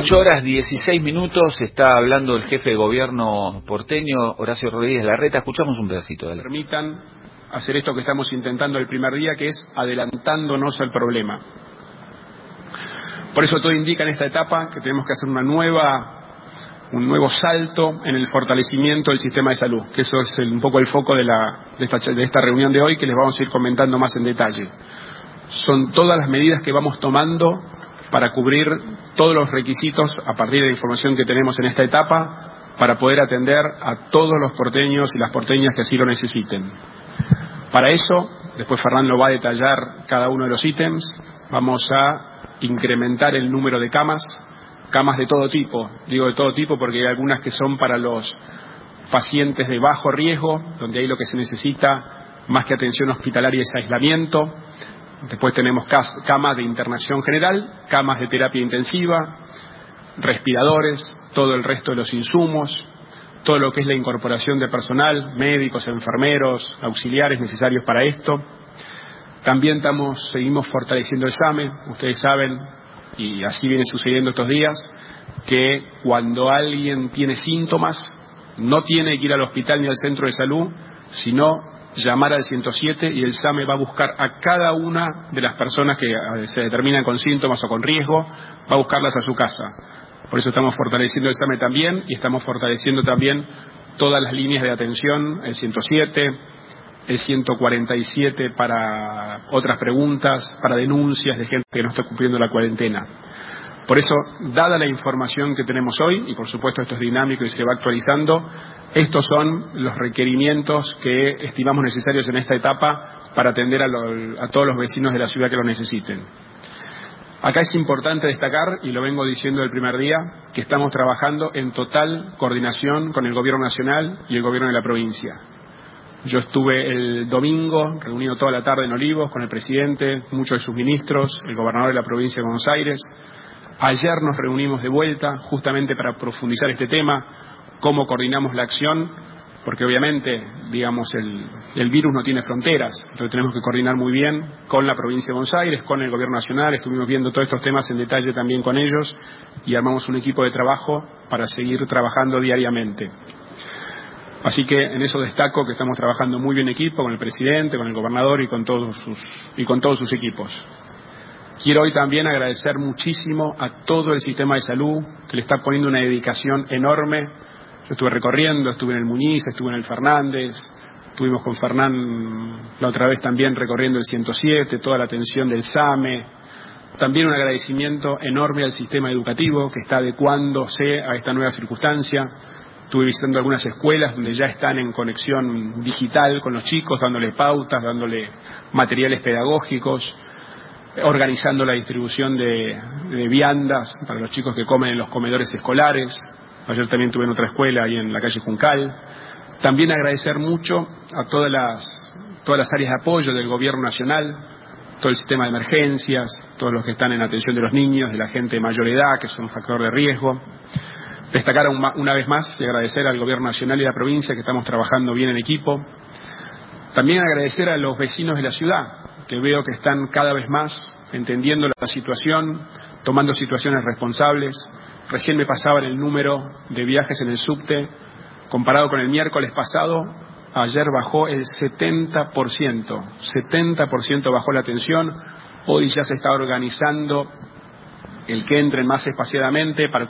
8:16, está hablando el jefe de gobierno porteño, Horacio Rodríguez Larreta. Escuchamos un pedacito de él. Permitan hacer esto que estamos intentando el primer día, que es adelantándonos al problema. Por eso todo indica en esta etapa que tenemos que hacer un nuevo salto en el fortalecimiento del sistema de salud, que eso es un poco el foco de esta reunión de hoy, que les vamos a ir comentando más en detalle. Son todas las medidas que vamos tomando para cubrir todos los requisitos a partir de la información que tenemos en esta etapa para poder atender a todos los porteños y las porteñas que así lo necesiten. Para eso, después Fernán lo va a detallar cada uno de los ítems, vamos a incrementar el número de camas de todo tipo. Digo de todo tipo porque hay algunas que son para los pacientes de bajo riesgo, donde ahí lo que se necesita más que atención hospitalaria es aislamiento. Después tenemos camas de internación general, camas de terapia intensiva, respiradores, todo el resto de los insumos, todo lo que es la incorporación de personal, médicos, enfermeros, auxiliares necesarios para esto. También seguimos fortaleciendo el SAME. Ustedes saben, y así viene sucediendo estos días, que cuando alguien tiene síntomas, no tiene que ir al hospital ni al centro de salud, sino llamar al 107 y el SAME va a buscar a cada una de las personas que se determinan con síntomas o con riesgo, va a buscarlas a su casa. Por eso estamos fortaleciendo el SAME también y estamos fortaleciendo también todas las líneas de atención, el 107, el 147 para otras preguntas, para denuncias de gente que no está cumpliendo la cuarentena. Por eso, dada la información que tenemos hoy, y por supuesto esto es dinámico y se va actualizando, estos son los requerimientos que estimamos necesarios en esta etapa para atender a todos los vecinos de la ciudad que lo necesiten. Acá es importante destacar, y lo vengo diciendo el primer día, que estamos trabajando en total coordinación con el Gobierno Nacional y el Gobierno de la provincia. Yo estuve el domingo reunido toda la tarde en Olivos con el presidente, muchos de sus ministros, el gobernador de la provincia de Buenos Aires. Ayer nos reunimos de vuelta justamente para profundizar este tema, cómo coordinamos la acción, porque obviamente, digamos, el virus no tiene fronteras, entonces tenemos que coordinar muy bien con la provincia de Buenos Aires, con el Gobierno Nacional. Estuvimos viendo todos estos temas en detalle también con ellos y armamos un equipo de trabajo para seguir trabajando diariamente. Así que en eso destaco que estamos trabajando muy bien en equipo con el presidente, con el gobernador y con todos sus equipos. Quiero hoy también agradecer muchísimo a todo el sistema de salud que le está poniendo una dedicación enorme. Yo estuve recorriendo, estuve en el Muñiz, estuve en el Fernández, estuvimos con Fernán la otra vez también recorriendo el 107, toda la atención del SAME. También un agradecimiento enorme al sistema educativo que está adecuándose a esta nueva circunstancia. Estuve visitando algunas escuelas donde ya están en conexión digital con los chicos, dándole pautas, dándole materiales pedagógicos, organizando la distribución de viandas para los chicos que comen en los comedores escolares. Ayer también estuve en otra escuela ahí en la calle Juncal. También agradecer mucho a todas las áreas de apoyo del Gobierno Nacional, todo el sistema de emergencias, todos los que están en atención de los niños, de la gente de mayor edad, que son un factor de riesgo. Destacar una vez más y agradecer al Gobierno Nacional y a la provincia que estamos trabajando bien en equipo. También agradecer a los vecinos de la ciudad, que veo que están cada vez más entendiendo la situación, tomando situaciones responsables. Recién me pasaban el número de viajes en el subte, comparado con el miércoles pasado, ayer bajó el 70% bajó la atención. Hoy ya se está organizando el que entren más espaciadamente para